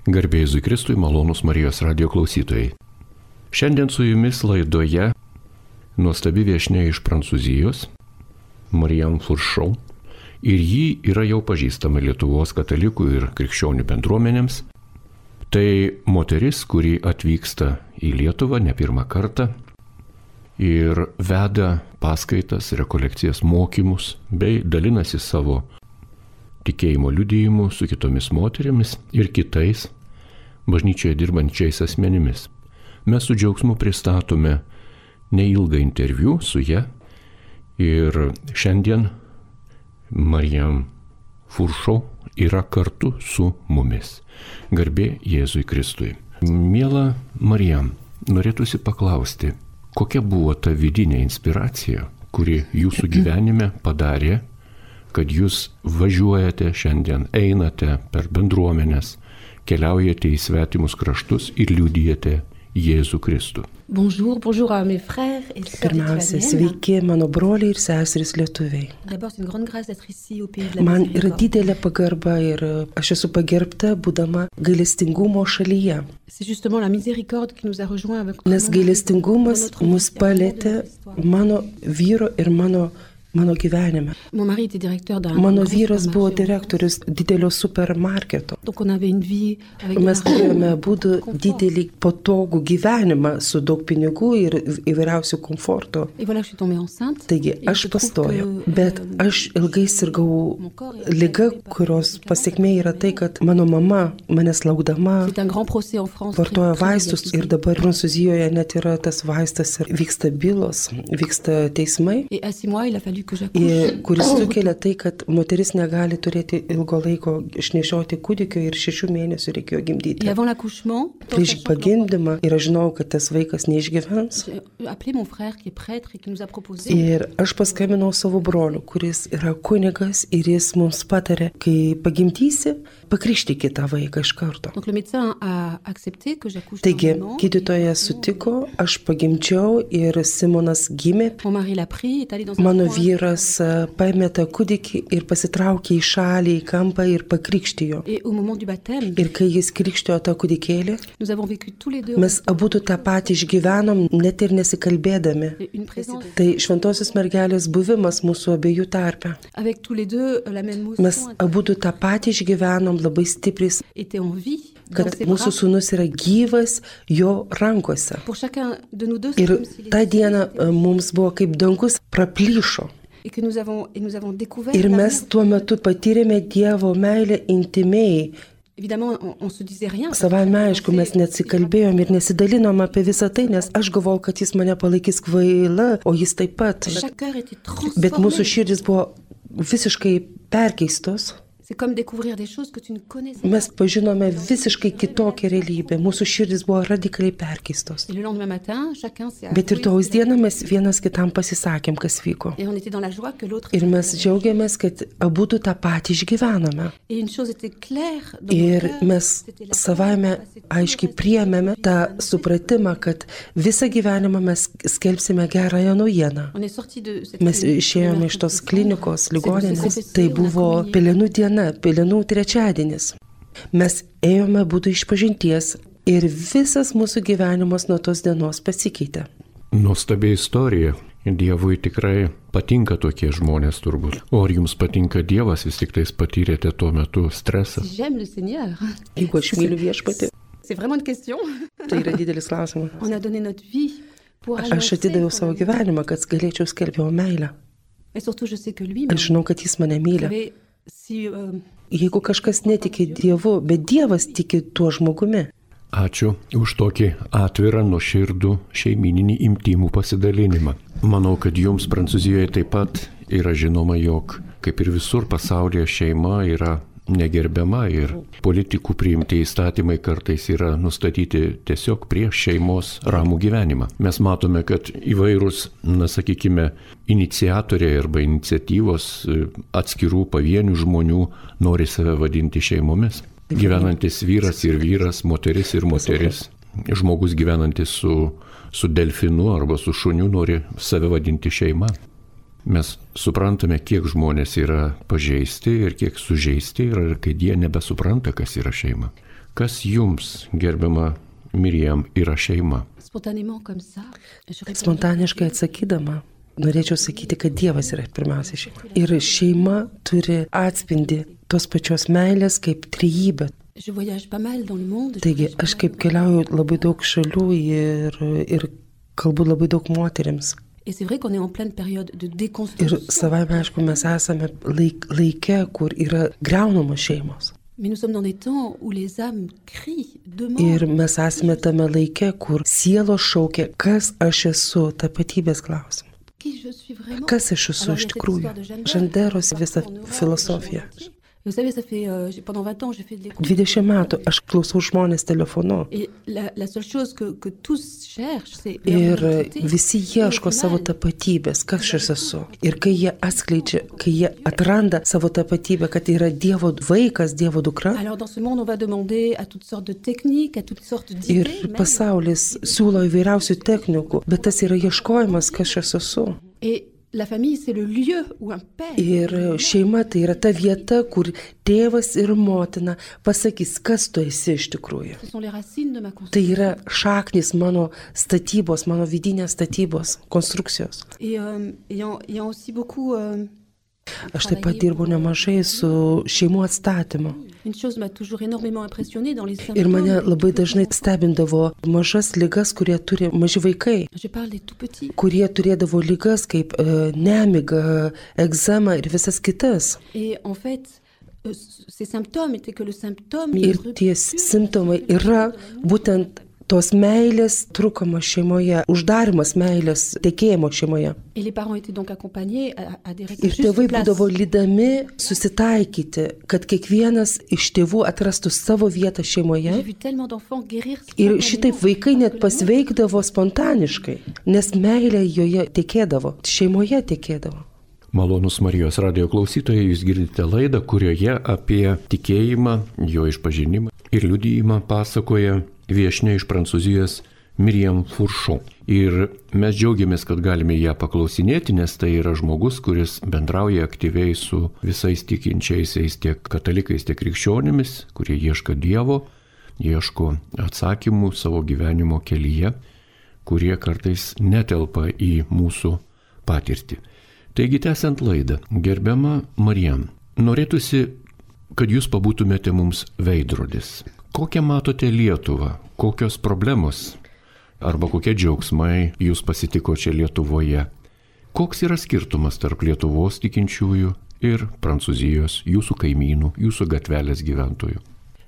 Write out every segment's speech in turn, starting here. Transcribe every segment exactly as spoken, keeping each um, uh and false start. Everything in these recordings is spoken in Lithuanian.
Garbė Jėzui Kristui, malonūs Marijos radijo klausytojai. Šiandien su jumis laidoje nuostabi viešnia iš Prancūzijos, Marianne Fourchon, ir ji yra jau pažįstama Lietuvos katalikų ir krikščionių bendruomenėms. Tai moteris, kuri atvyksta į Lietuvą ne pirmą kartą ir veda paskaitas, rekolekcijas, mokymus bei dalinasi savo tikėjimo liudijimu su kitomis moterimis ir kitais bažnyčioje dirbančiais asmenimis. Mes su džiaugsmu pristatome neilgą interviu su ja ir šiandien Marianne Fourchon yra kartu su mumis. Garbė Jėzui Kristui. Miela Marianne, norėtųsi paklausti, kokia buvo ta vidinė inspiracija, kuri jūsų gyvenime padarė, kad jūs važiuojate šiandien, einate per bendruomenės, keliaujate į svetimus kraštus ir liudijate Jėzų Kristų. Bonjour, bonjour à mes frères et sœurs. Pirmiausia, sveiki mano broliai ir seserys lietuviai. D'abord, c'est une grande grâce d'être ici au pays de la Man yra miséricorde. didelė pagarba ir aš esu pagerbta, būdama gailestingumo šalyje. C'est justement la miséricorde qui nous a rejoints avec Nes gailestingumas mus palėtė mano vyro ir mano Mano gyvenime. Mon mari était directeur d'un Mano grand vyras buvo supermarché. direktorius didelio supermarketo. Donc on avait une vie avec Mes de l'argent, turėjome būdų confort. didelį patogų gyvenimą su daug pinigų ir įvairiausių komforto. Et voilà que je suis tombée enceinte. Taigi Et aš je trouve pastojau, que, bet euh, aš ilgai sirgau mon corps est liga, affecté par kurios le pasiekmė yra tai, kad mano mama manęs laukdama C'est un grand procès en France. vartoja très- très vaistus médiatisé. ir dabar Prancūzijoje net yra tas vaistas ir vyksta bylos, vyksta teismai, Et à six mois, il a fallu que j'accouche. ir- kuris sukelia tai, kad moteris negali turėti ilgo laiko išnešioti kūdikio ir šešių mėnesių reikėjo Et gimdyti. avant l'accouchement, Prieš pagimdymą ir aš žinau, kad tas vaikas neišgyvens. j'ai appelé mon frère qui est prêtre et qui nous a proposé. Ir aš paskambinau savo broliu, kuris yra kunigas ir jis mums patarė, kai pagimdysi, pakrikštykit tą vaiką iš karto. Donc le médecin a accepté que j'accouche Taigi, normalement. gydytojas sutiko, aš pagimdžiau ir Simonas gimė. Mon mari l'a pris, est allé dans un Mano coin. vyras a, paėmė tą kūdikį ir pasitraukė į šalį, į kampą ir pakrikštijo. Et au moment du baptême, Ir kai jis krikštijo tą kūdikėlį, nous avons vécu tous les deux mes abu tą patį išgyvenom, net ir nesikalbėdami. une présence Tai šventosios mergelės buvimas mūsų abiejų tarpe. avec tous les deux la même Mes motion abu tą patį išgyvenom labai stipriai, était en vie dans kad ses mūsų bras. sūnus yra gyvas jo rankose. Pour chacun de nous deux, c'est Ir comme s'il tą était dieną e, mums buvo kaip dangus praplyšo. et que nous avons et nous avons découvert Ir l'amour. mes tuo metu patyrėme Dievo meilę intimiai. Évidemment, on, on se disait rien. parce Savame qu'on aišku, mes pensait- neatsikalbėjom ir nesidalinom apie visą tai, nes aš galvojau, kad jis mane palaikys kvaila, o jis taip pat. Chaque cœur était Bet mūsų transformé. širdis buvo visiškai perkeistos. C'est comme découvrir des choses que tu ne connaissais pas. Mes pažinome visiškai kitokią realybę. Mūsų širdis buvo radikaliai perkeistos. Et le lendemain matin, chacun s'est Bet ir avoué tos ce qu'il dieną avait mes vienas kitam pasisakėm, kas vyko. fait. Et on était dans la joie que l'autre. Ir mes džiaugiamės, kad abu tą patį išgyvenome. Et une chose était claire dans Ir mon cœur, mes c'était la savaime aiškiai priėmėme tą supratimą, kad visą gyvenimą mes skelbsime gerąją naujieną. On est sorti de cette Mes clinique. išėjome iš tos klinikos, C'est- ligoninės. c'est- Tai on a buvo communié. pelenų diena, pelenų trečiadienis. Mes ėjome būdų išpažinties ir visas mūsų gyvenimas nuo tos dienos pasikeitė. Nuostabi istorija. Dievui tikrai patinka tokie žmonės turbūt. O ar jums patinka Dievas, vis tik tais patyrėte tuo metu stresą? Si j'aime le Seigneur, Jeigu aš myliu viešpatį, c'est vraiment une question. tai yra didelis klausimas. On a donné notre vie pour Aš annoncer atidaviau son savo amour. gyvenimą, kad galėčiau skelbti jo meilę. Et surtout, je sais que lui, Aš žinau, kad jis mane vous myli. savez, si euh, Jeigu kažkas netiki Dievu, bet Dievas tiki tuo žmogumi. Ačiū už tokį atvirą, nuoširdų šeimininį imtymų pasidalinimą. Manau, kad jums Prancūzijoje taip pat yra žinoma, jog kaip ir visur pasaulyje šeima yra negerbiama ir politikų priimti įstatymai kartais yra nustatyti tiesiog prieš šeimos ramų gyvenimą. Mes matome, kad įvairūs, na sakykime, iniciatoriai arba iniciatyvos atskirų pavienių žmonių nori save vadinti šeimomis. Gyvenantis vyras ir vyras, moteris ir moteris, žmogus gyvenantis su, su delfinu arba su šuniu nori save vadinti šeima. Mes suprantame, kiek žmonės yra pažeisti ir kiek sužeisti yra, ir kad jie nebesupranta, kas yra šeima. Kas jums, gerbiama Miriam, yra šeima? Spontanément comme ça, je réponds- Spontaniškai atsakydama, norėčiau sakyti, kad Dievas yra pirmiausia šeima. Ir šeima turi atspindi tos pačios meilės kaip trejybė. Je voyage pas mal dans le monde. je Taigi voyage pas aš mal kaip keliauju labai daug šalių ir, ir kalbu labai daug moterims. Et c'est vrai qu'on est en pleine période de Ir déconstruction. savaime, aišku, mes esame laik, laike, kur yra greunamos šeimos. Mais nous sommes dans des temps où les âmes crient, demandent. Ir mes esame tame laike, kur sielos šaukia, kas aš esu, tapatybės klausimas. Qui je suis vraiment. Kas aš esu Alors, il y iš a cette tikrųjų? histoire de Jeanne d'Arc, Žanderos partout visa en Europe, filosofija. Vous savez, ça fait euh, j'ai- pendant vingt ans, j'ai fait de l'écoute. dvidešimt metų aš klausau žmonės telefonu. Et la, la seule chose que, que tous cherchent, c'est leur Ir identité. visi ieško Et au savo final, tapatybės, kas aš esu. Ir kai jie atskleidžia, kai jie atranda savo tapatybę, kad yra Dievo vaikas, Dievo dukra, Alors dans ce monde, on va demander à toutes sortes de techniques, à toutes sortes ir d'idées. même. pasaulis siūlo įvairiausių technikų, bet tas yra ieškojimas, kas aš esu. Et la famille, c'est le lieu où un père Ir šeima tai yra ta vieta, kur tėvas ir motina pasakys, kas tu esi iš tikrųjų. ce sont les racines de ma Tai construction. yra šaknis mano statybos, mano vidinės statybos, konstrukcijos. Et euh, ayant, ayant aussi beaucoup euh, Aš taip pat dirbu nemažai su šeimų atstatymu. une chose m'a toujours énormément impressionnée dans les Ir mane symptômes. labai dažnai stebindavo mažas ligas, kurie turi maži vaikai, Je parle des tout petits. kurie turėdavo ligas kaip e, nemiga, egzema ir visas kitas. Et en fait, euh, ces symptômes étaient que le symptôme Ir de tie simptomai yra būtent tos meilės trūkumas šeimoje, uždarimas meilės tekėjimo šeimoje. Et les parents étaient donc accompagnés à, à des règles Ir justes tėvai place. būdavo lydami susitaikyti, kad kiekvienas iš tėvų atrastų savo vietą J'ai šeimoje. vu tellement d'enfants guérir Ir šitaip spontanément, vaikai net parce que l'amour- pasveikdavo spontaniškai, nes meilė joje tekėdavo, šeimoje tekėdavo. Malonus Marijos radio klausytojai, jūs girdite laidą, kurioje apie tikėjimą, jo išpažinimą ir liudijimą pasakoja viešnia iš Prancūzijos Miriam Fourchon. Ir mes džiaugiamės, kad galime ją paklausinėti, nes tai yra žmogus, kuris bendrauja aktyviai su visais tikinčiaisiais, tiek katalikais, tiek krikščionimis, kurie ieško Dievo, ieško atsakymų savo gyvenimo kelyje, kurie kartais netelpa į mūsų patirtį. Taigi, tęsiant laidą, gerbiama Marijam, norėtųsi, kad jūs pabūtumėte mums veidrodis. Kokią matote Lietuvą, kokios problemos arba kokie džiaugsmai jūs pasitiko čia Lietuvoje? Koks yra skirtumas tarp Lietuvos tikinčiųjų ir Prancūzijos, jūsų kaimynų, jūsų gatvelės gyventojų?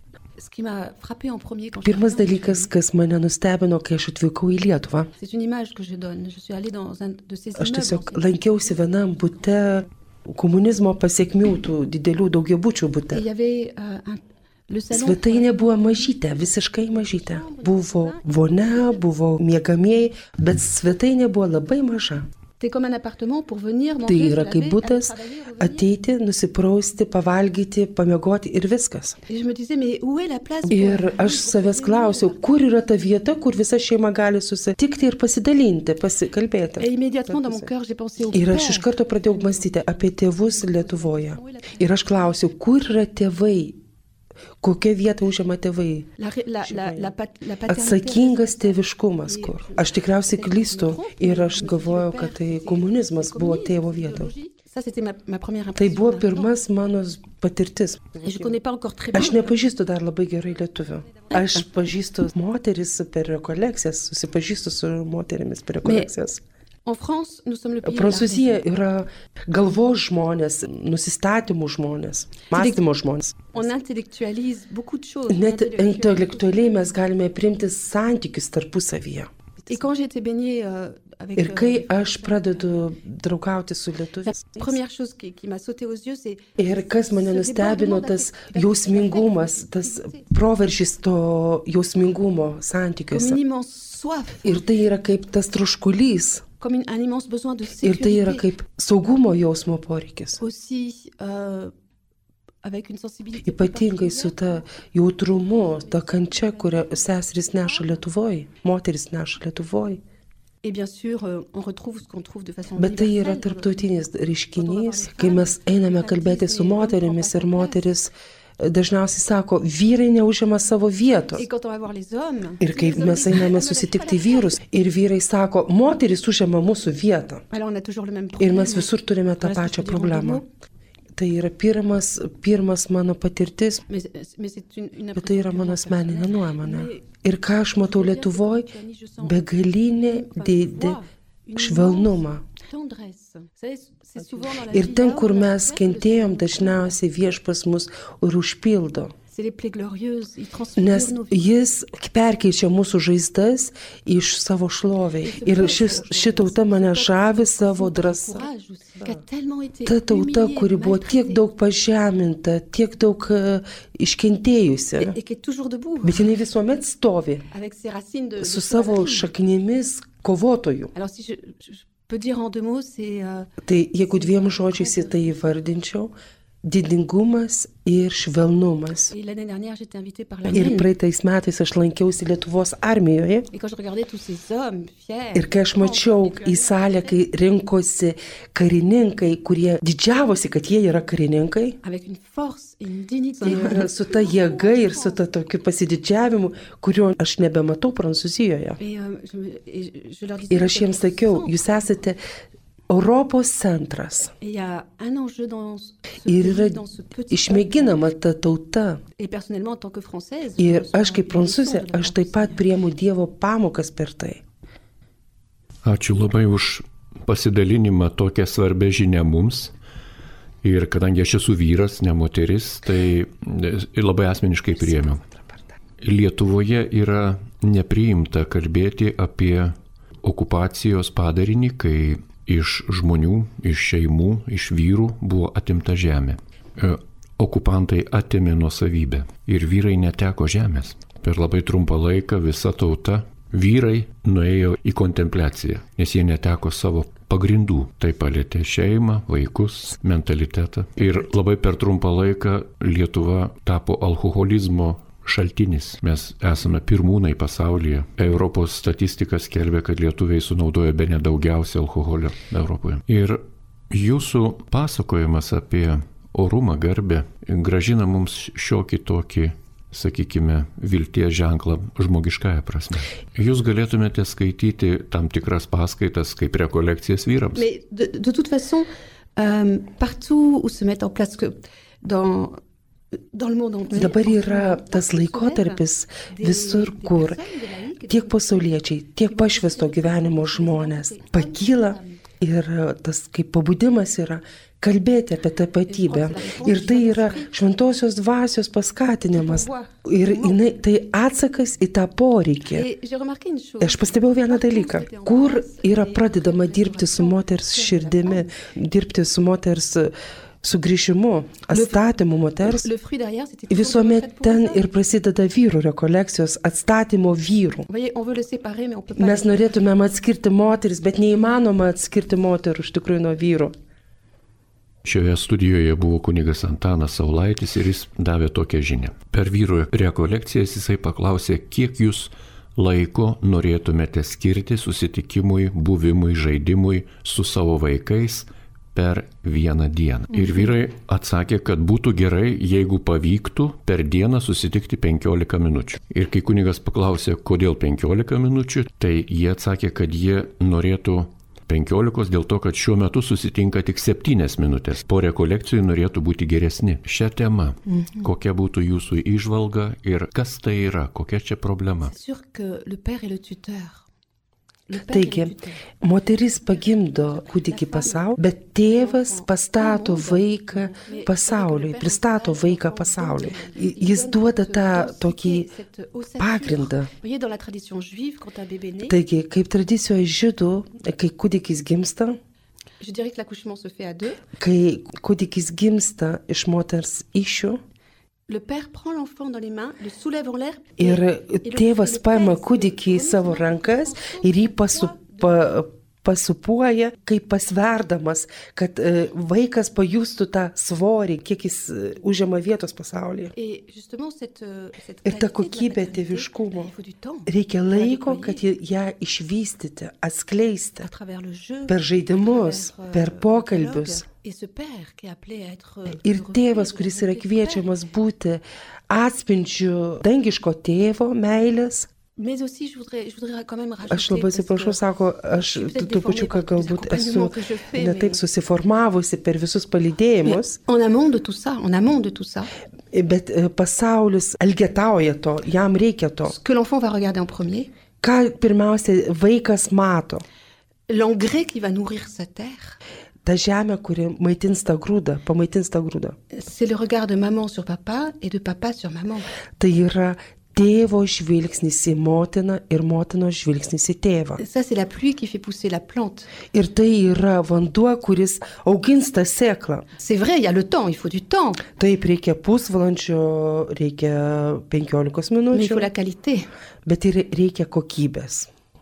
Ce qui m'a frappé en premier quand je suis Pirmas arrivée en dalykas, kas mane nustebino, kai aš atvykau į Lietuvą, C'est une image que je donne. Je suis allée dans un de ces aš immeubles. tiesiog en fait. lankiausi vienam bute, komunizmo pasiekmių tų didelių daugiabučių Et bute. il y avait euh, un, le salon. Svetainė buvo mažytė, visiškai mažytė. Buvo vonia, buvo miegamieji, bet svetainė buvo labai maža. C'était comme un appartement pour venir manger, Tai se yra laver, kaip aller butas, travailler, revenir. ateiti, nusiprausti, pavalgyti, pamiegoti ir viskas. Et je me disais, mais où est la place pour- Ir pour aš savęs revenir, klausiau, kur yra ta vieta, kur visa šeima gali susitikti ir pasidalinti, pasikalbėti. Et immédiatement, dans mon cœur, j'ai pensé au Ir aš iš père. karto pradėjau mąstyti apie tėvus Lietuvoje. Ir aš klausiau, kur yra tėvai, kokią vietą užima tėvai. La, ré- la, la, la, pat- la paternité. Atsakingas tėviškumas, kur. Aš tikriausiai klystu ir aš galvojau, kad tai komunizmas buvo tėvo vieta. Ça, c'était ma, ma première Tai impression. buvo là-dedans. pirmas mano patirtis. Et je connais pas encore très bien. Aš nepažįstu dar labai gerai lietuvių. Aš pažįstu moteris per rekolekcijas, susipažįstu su moterimis per rekolekcijas. En France, nous sommes le pays. de la Prancūzija raison. yra galvos žmonės, nusistatymų žmonės, mąstymo žmonės. On intellectualise beaucoup de choses. On Net intellectualise- intelektualiai mes galime priimti santykius tarpusavyje. Et quand j'ai été baignée euh, avec... Ir kai euh, aš pradedu draugauti su la lietuviais. première chose qui, qui m'a sauté aux yeux, c'est... Ir kas mane ce nustebino, débordement tas d'affect- jausmingumas, tas proveržys to jausmingumo Comme santykiuose. une immense soif, Ir tai yra kaip tas troškulys. comme une- un immense besoin de Ir tai yra sécurité. kaip saugumo jausmo poreikis. Aussi, euh, avec une sensibilité... plus Ypatingai su ta jautrumu, ta kančia, kurią seserys neša Lietuvoje, moteris neša Lietuvoje. Et bien sûr, euh, on retrouve ce qu'on trouve de façon Bet tai yra universelle. tarptautinis reiškinys, kai mes einame kalbėti su moterimis ir moteris dažniausiai sako, vyrai neužima savo vietos. Et quand on va voir les hommes, Ir kai les hommes mes disent, einame on a susitikti la vyrus, ir vyrai sako, moteris užima mūsų vietą. Alors on a toujours le même Ir problème. mes visur turime tą Voilà ce que pačią je peux dire en deux problemą. mots. Tai yra pirmas, pirmas mano patirtis, Mais, mais c'est une, une bet tai yra mano asmeninė personnelle. nuomonė. Mais Ir ką aš matau Lietuvoje, begalinė didį švelnumą. tendresse. Vous savez, c'est souvent dans la Ir vie ten, d'homme, kur on a mes fait que kentėjom, c'est- dažniausiai viešpas mus ir užpildo. C'est les plaies glorieuses, ils transfigurent Nes nos vies. jis perkeičia mūsų žaizdas iš savo šloviai. Ir šis, ši tauta mane žavi savo drąsa. Courage aussi, qui a tellement été Ta tauta, humiliée, kuri buvo tiek maltraitée, daug pažeminta, tiek daug uh, iškentėjusi. et, et qui est toujours debout, Bet jinai visuomet stovi avec ses racines de, de su savo sauvagerie. šaknimis kovotojų. Alors si je, je- je peux dire en deux mots, c'est euh, Tai jeigu dviem žodžiais į tai įvardinčiau, didingumas ir švelnumas. et l'année dernière j'étais invitée par Ir l'armée. praeitais metais aš lankiausi Lietuvos armijoje. Et quand je regardais tous ces hommes fiers, Ir kai aš mačiau į salę, kai rinkosi karininkai, kurie didžiavosi, kad jie yra karininkai, avec une force et une dignité, ir su ta jėga ir su ta tokiu pasididžiavimu, kurio aš nebematau Prancūzijoje. et, euh, je, me- et je leur disais, Ir aš que jiems sakiau, et jūs esate Europos centras. il y a un enjeu dans ce, Ir pays, yra dans ce petit išmėginama ta tauta. peuple. Et personnellement, en tant que Française, je Ir reçois aš kaip des prancūzė, leçons de la aš taip part pat du priemu Dievo pamokas per tai. Ačiū labai už pasidalinimą tokią svarbę žinią mums. Ir kadangi aš esu vyras, ne moteris, tai ir labai asmeniškai priėmiau. Lietuvoje yra nepriimta kalbėti apie okupacijos padarinį, kai iš žmonių, iš šeimų, iš vyrų buvo atimta žemė. E, Okupantai atėmė nuosavybę ir vyrai neteko žemės. Per labai trumpą laiką visa tauta, vyrai nuėjo į kontempliaciją, nes jie neteko savo pagrindų. Tai palėtė šeimą, vaikus, mentalitetą. Ir labai per trumpą laiką Lietuva tapo alkoholizmo šaltinis. Mes esame pirmūnai pasaulyje. Europos statistika skelbia, kad lietuviai sunaudoja bene daugiausia alkoholio Europoje. Ir jūsų pasakojimas apie orumą, garbę gražina mums šiokį tokį, sakykime, vilties ženklą žmogiškąją prasme. Jūs galėtumėte skaityti tam tikras paskaitas kaip rekolekcijas vyrams. Mais de, de toute façon, euh, partout où se met en place que dans dans le monde entier, Dabar yra tas laikotarpis visur, kur tiek pasauliečiai, tiek pašvesto gyvenimo žmonės pakyla ir tas kaip pabudimas yra kalbėti apie tapatybę. Ir tai yra šventosios dvasios paskatinimas. Ir jinai, tai atsakas į tą poreikį. Et j'ai remarqué une chose. Aš pastebėjau vieną dalyką, kur yra pradedama dirbti su moters širdimi, dirbti su moters sugrįžimu, atstatymu moters. Le fruit derrière, c'était toujours Visuomet fait pour ten les hommes. ir prasideda vyrų rekolekcijos, atstatymo vyrų. Vous voyez, on veut le séparer, mais on peut pas. Mes norėtumėm atskirti moteris, bet neįmanoma atskirti moterų iš tikrųjų nuo vyrų. Šioje studijoje buvo kunigas Antanas Saulaitis ir jis davė tokią žinią. Per vyrų rekolekcijas jisai paklausė, kiek jūs laiko norėtumėte skirti susitikimui, buvimui, žaidimui su savo vaikais per vieną dieną. Ir vyrai atsakė, kad būtų gerai, jeigu pavyktų per dieną susitikti penkiolika minučių. Ir kai kunigas paklausė, kodėl penkiolika minučių, tai jie atsakė, kad jie norėtų penkiolikos dėl to, kad šiuo metu susitinka tik septynias minutės. Po rekolekcijų norėtų būti geresni. Šią temą, mhm. kokia būtų jūsų įžvalga ir kas tai yra, kokia čia problema? C'est sûr que le père est le tuteur. Le père Taigi, est le tuteur. moteris pagimdo kūdikį pasaulį, bet tėvas pastato vaiką pasauliui, pristato vaiką pasauliui. Jis duoda tą tokį pagrindą. Vous voyez, dans la tradition juive, quand un bébé naît, Taigi, kaip tradicijoje žydų, kai kūdikis gimsta, je dirais que l'accouchement se fait à deux. kai kūdikis gimsta iš moters iššių, Le père prend l'enfant dans les mains, le soulève en l'air. ir tėvas paima kūdikį į savo rankas ir jį pasu, pa, pasupuoja, kaip pasverdamas, kad e, vaikas pajustų tą svorį, kiek jis e, užima vietos pasaulyje. Ir ta kokybė tėviškumo. Reikia laiko, kad ją išvystyti, atskleisti per žaidimus, per pokalbius. Ir tėvas, kuris yra kviečiamas būti atspindžiu dangiško tėvo meilės. Aš labai atsiprašau, sako, aš tu pačiu, kad galbūt esu netaip susiformavusi per visus palydėjimus. Bet pasaulis elgetauja to, jam reikia to. Ką pirmiausia vaikas mato? L'engrais qui va nourrir sa terre. Ta žemė, kuri maitins tą grūdą, pamaitins tą grūdą. C'est le regard de maman sur papa et de papa sur maman. Tai yra tėvo žvilgsnis į motiną ir motinos žvilgsnis į tėvą. Ça, c'est la pluie qui fait pousser la plante. Ir tai yra vanduo, kuris augins tą sėklą. C'est vrai, il y a le temps, il faut du temps. Taip, reikia pusvalandžio, reikia penkiolikos minučių. Mais il faut la qualité. Bet ir reikia kokybės.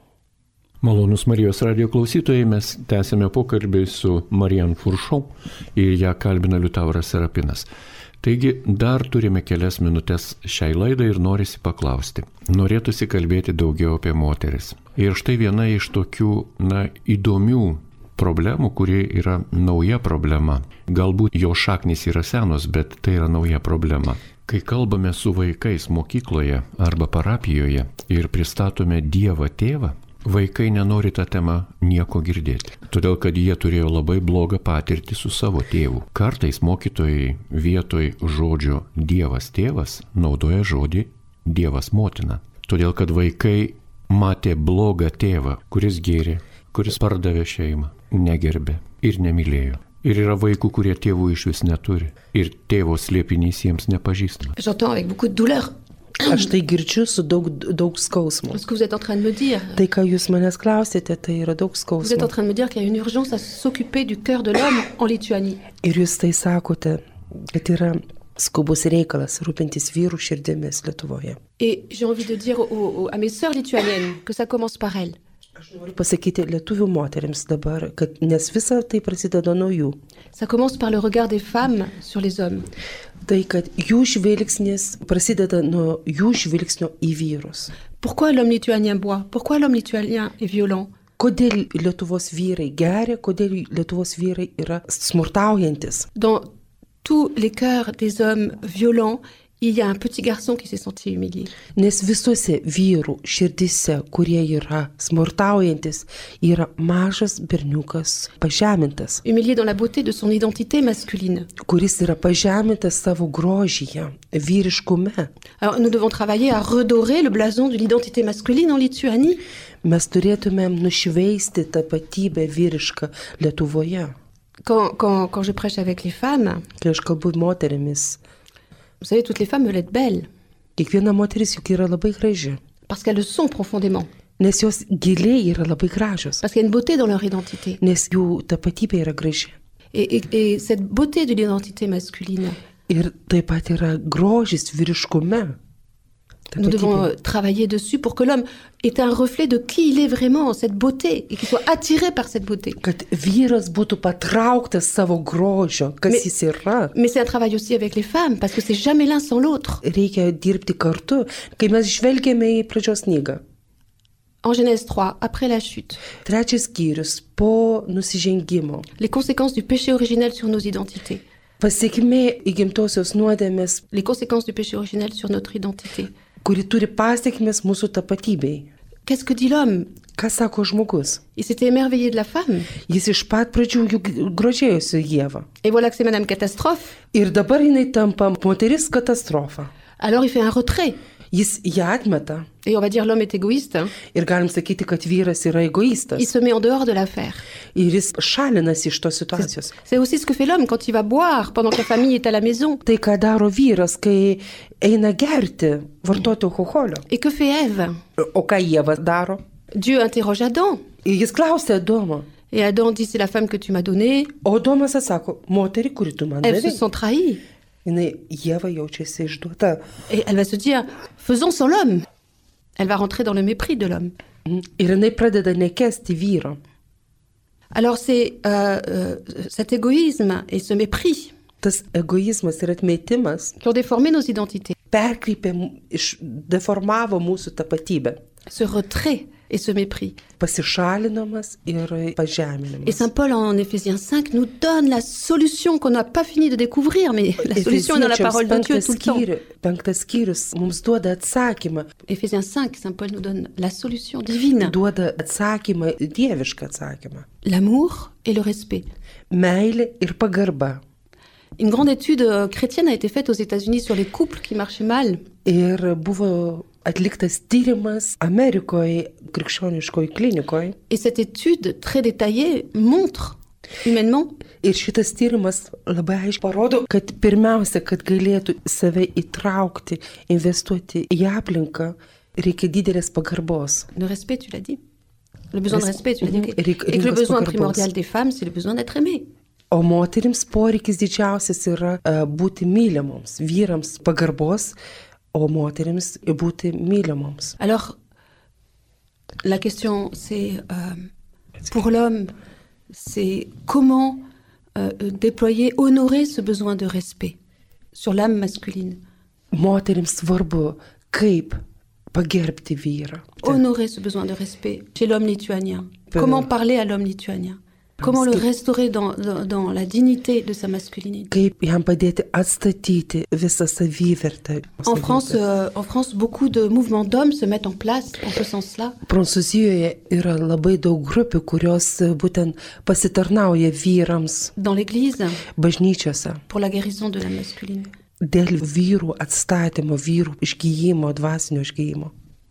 Malonus Marijos radijo klausytojai, mes tęsėme pokalbį su Marian Fourchon ir ją kalbina Liutauras Serapinas. Taigi dar turime kelias minutės šiai laidai ir norisi paklausti. Norėtųsi kalbėti daugiau apie moteris. Ir štai viena iš tokių, na, įdomių problemų, kuri yra nauja problema. Galbūt jo šaknys yra senos, bet tai yra nauja problema. Kai kalbame su vaikais mokykloje arba parapijoje ir pristatome Dievą tėvą, vaikai nenori tą temą nieko girdėti, todėl kad jie turėjo labai blogą patirtį su savo tėvu. Kartais mokytojai vietoj žodžio Dievas tėvas naudoja žodį Dievas motina, todėl kad vaikai matė blogą tėvą, kuris gėrė, kuris pardavė šeimą, negerbė ir nemylėjo. Ir yra vaikų, kurie tėvų iš vis neturi ir tėvo slėpinys jiems nepažįstamas. J'entends avec beaucoup de douleur. Aš tai girdžiu su daug, daug skausmo. Ce que vous êtes en train de me dire. Tai, ką jūs manęs klausėte, tai yra daug skausmo. Vous êtes en train de me dire qu'il y a une urgence à s'occuper du cœur de l'homme en Lituanie. Ir jūs tai sakote, kad yra skubus reikalas rūpintis vyrų širdimis Lietuvoje. Et j'ai envie de dire aux, aux, à mes sœurs lituaniennes que ça commence par elles. Aš noriu pasakyti lietuvių moterims dabar, kad nes visa tai prasideda nuo jų. Ça commence par le regard des femmes sur les hommes. Tai, kad jų žvilgsnis prasideda nuo jų žvilgsnio į vyrus. Pourquoi l'homme lituanien boit? Pourquoi l'homme lituanien est violent? Kodėl Lietuvos vyrai geria, kodėl Lietuvos vyrai yra smurtaujantis? Dans tous les cœurs des hommes violents, il y a un petit garçon qui s'est senti humilié. Nes visuose vyrų širdise, kurie yra smurtaujantis, yra mažas berniukas pažemintas. Humilié dans la beauté de son identité masculine. Kuris yra pažemintas savo grožyje, vyriškume. Alors nous devons travailler à redorer le blason de l'identité masculine en Lituanie. Mes turėtumėm nušveisti tapatybę vyrišką Lietuvoje. Quand, quand, quand je prêche avec les femmes, kai aš kalbu moterimis, vous savez, toutes les femmes veulent être belles. Kiekviena moteris juk yra labai graži. Parce qu'elles le sont profondément. Nes jos giliai yra labai gražios. Parce qu'il y a une beauté dans leur identité. Nes jų tapatybė yra graži. Et, et, et cette beauté de l'identité masculine. Ir taip pat yra grožis vyriškume. Nous devons travailler dessus pour que l'homme ait un reflet de qui il est vraiment, cette beauté, et qu'il soit attiré par cette beauté. Kad vyras būtų patrauktas savo grožio, kas mais, jis yra. Mais c'est un travail aussi avec les femmes, parce que c'est jamais l'un sans l'autre. Reikia dirbti kartu, kai mes žvelgiame į pradžios knygą. En Genèse trois, après la chute. Trečias skyrius, po nusižengimo. Les conséquences du péché originel sur nos identités. Pasiekmė įgimtosios nuodėmės. Les conséquences du péché originel sur notre identité. Kuri turi pasiekmes mūsų tapatybei. Qu'est-ce que dit l'homme? Ką sako žmogus? Il s'était émerveillé de la femme. Jis iš pat pradžių juk grožėjosi Ievą. Et voilà que c'est Madame Catastrophe. Ir dabar jinai tampa moteris katastrofa. Alors il fait un retrait. Jis ją atmeta. Et on va dire l'homme est égoïste. Ir galim sakyti, kad vyras yra egoistas. Il se met en dehors de l'affaire. Ir jis šalinasi iš tos situacijos. C'est aussi ce que fait l'homme quand il va boire pendant que la famille est à la maison. Tai ką daro vyras, kai eina gerti, vartoti alkoholio. Et que fait Ève? O ką Ieva daro? Dieu interroge Adam. Ir jis klausia Adomą. Et Adam dit, c'est la femme que tu m'as donnée. O Adomas atsako, moterį, kuri tu man davei. Elle se sent trahie. Jinai Ieva jaučiasi išduota. Et elle va se dire, faisons sans l'homme. Elle va rentrer dans le mépris de l'homme. Ir jinai pradeda nekesti vyro. Alors c'est euh, euh, cet égoïsme et ce mépris Tas egoizmas ir atmetimas qui ont déformé nos identités. perkreipė, iš- deformavo mūsų tapatybę. Ce retrait et ce mépris. Pasišalinamas ir Et pažeminimas. Saint Paul en Éphésiens cinq nous donne la solution qu'on n'a pas fini de découvrir, mais la solution est dans la parole de Dieu tout le temps. Skyrius, penktas skyrius mums duoda atsakymą, Éphésiens cinq, Saint Paul nous donne la solution divine. duoda atsakymą, dievišką atsakymą. L'amour et le respect. Meilė ir pagarba. Une grande étude euh, chrétienne a été faite aux États-Unis sur les couples qui marchaient mal. Ir buvo atliktas tyrimas Amerikoje, krikščioniškoje klinikoje. Et cette étude très détaillée montre humainement Ir šitas tyrimas labai aiškiai parodo, kad pirmiausia, kad galėtų save įtraukti, investuoti į aplinką, reikia didelės pagarbos. le respect, tu l'as dit. Le besoin de Res- respect, tu l'as dit. Mhm. Et Reik- que le reikės besoin pagarbos. primordial des femmes, c'est le besoin d'être aimé. O moterims poreikis didžiausias yra e, būti myliamoms, vyrams pagarbos, o moterims būti myliamoms. Alors, la question, c'est euh, pour l'homme, c'est comment euh, déployer, honorer ce besoin de respect sur l'âme masculine. Moterims svarbu, kaip pagerbti vyrą. Honorer ce besoin de respect chez l'homme lituanien. Peu- Comment parler à l'homme lituanien? Comment le restaurer dans, dans, dans la dignité de sa masculinité? Kaip jam padėti atstatyti visą savivertę. En France, euh, en France, beaucoup de mouvements d'hommes se mettent en place en ce sens-là. Prancūzijoje yra labai daug grupių, kurios e, būtent pasitarnauja vyrams Dans l'Église, bažnyčiose pour la guérison de la masculine. dėl vyrų atstatymo, vyrų išgyjimo, dvasinio išgyjimo.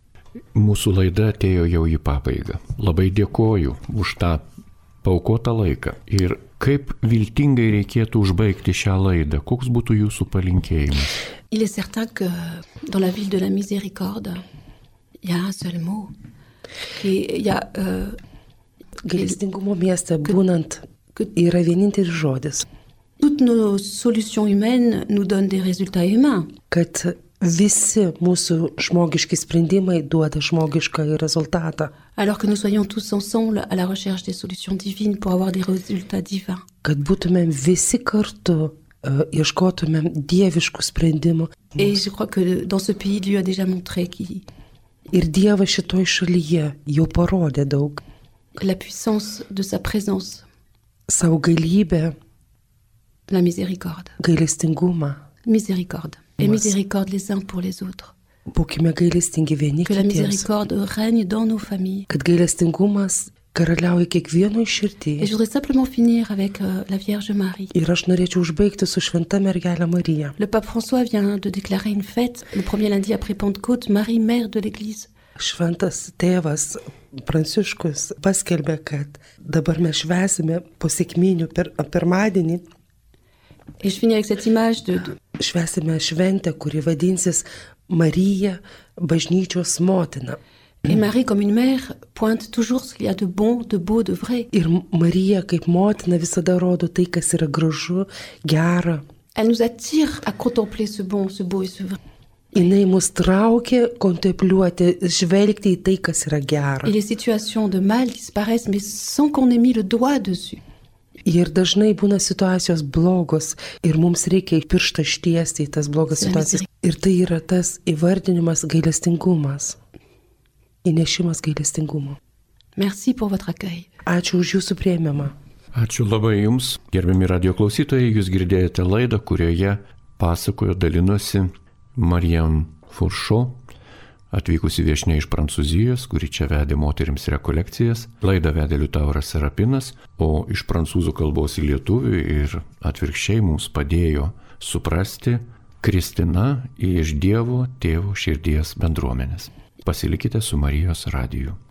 Mūsų laida atėjo jau į pabaigą. Labai dėkoju už tą paaukotą laiką. Ir kaip viltingai reikėtų užbaigti šią laidą? Koks būtų jūsų palinkėjimas? Il est certain que dans la ville de la miséricorde, il y a un seul mot. Et il y a, euh, Gailestingumo mieste būnant yra vienintelis žodis, toutes nos solutions humaines nous donnent des résultats humains. kad visi mūsų žmogiški sprendimai duoda žmogišką rezultatą, Alors que nous soyons tous ensemble à la recherche des solutions divines pour avoir des résultats divins. kad būtumėm visi kartu, e, ieškotumėm dieviškų sprendimų. Et je crois que dans ce pays, Dieu a déjà montré qu'il- Ir Dievas šitoj šalyje jau parodė daug que la puissance de sa présence, savo galybę, la miséricorde. gailestingumą. Miséricorde. Et miséricorde les uns pour les autres. Būkime gailestingi vieni Que la kitiems, miséricorde règne dans nos familles. kad gailestingumas karaliauja kiekvieno Et širdį. je voudrais simplement finir avec euh, la Vierge Marie. Ir aš norėčiau užbaigti su šventa mergelė Marija. Le pape François vient de déclarer une fête le premier lundi après Pentecôte, Marie, mère de l'Église. Šventas tėvas Pranciškus paskelbė, kad dabar mes švęsime po sekminių per pirmadienį, Et je finis avec cette image de, de- švęsime šventę, kuri vadinsis Marija, bažnyčios motina. Et Marie, comme une mère, pointe toujours ce qu'il y a de bon, de beau, de vrai. Ir Marija kaip motina visada rodo tai, kas yra gražu, gera. Elle nous attire à contempler ce bon, ce beau et ce vrai. Jinai mus traukia kontempliuoti, žvelgti į tai, kas yra gera. Et les situations de mal disparaissent, mais sans qu'on ait mis le doigt dessus. Ir dažnai būna situacijos blogos ir mums reikia į pirštą ištiesti į tas blogas C'est la situacijas. Ir tai yra tas įvardinimas gailestingumas, įnešimas gailestingumo. Merci pour votre accueil. Ačiū už jūsų prieimimą. Ačiū labai Jums, gerbiami radio klausytojai, Jūs girdėjote laidą, kurioje pasakojo, dalinosi Mariam Fourchon, atvykusi viešnia iš Prancūzijos, kuri čia vedė moterims rekolekcijas. Laidą vedė Liutauras Serapinas, o iš prancūzų kalbos į lietuvių ir atvirkščiai mums padėjo suprasti Kristina iš Dievo Tėvo širdies bendruomenės. Pasilikite su Marijos radiju.